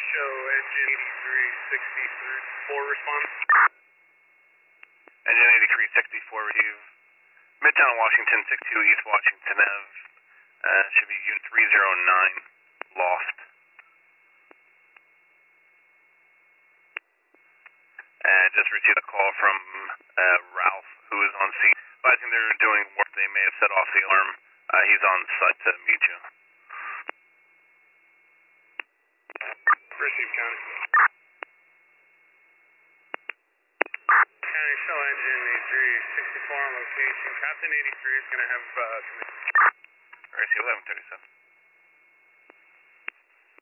show engine 8364 response. Engine 8364 receive. Midtown Washington, 62 East Washington Ave. Should be unit 309 lost. Just received a call from Ralph, who is on scene, advising they're doing work. They may have set off the alarm. He's on site to meet you. Receive county. County show engine 8364 on location. Captain 83 is going to have Receive 1137.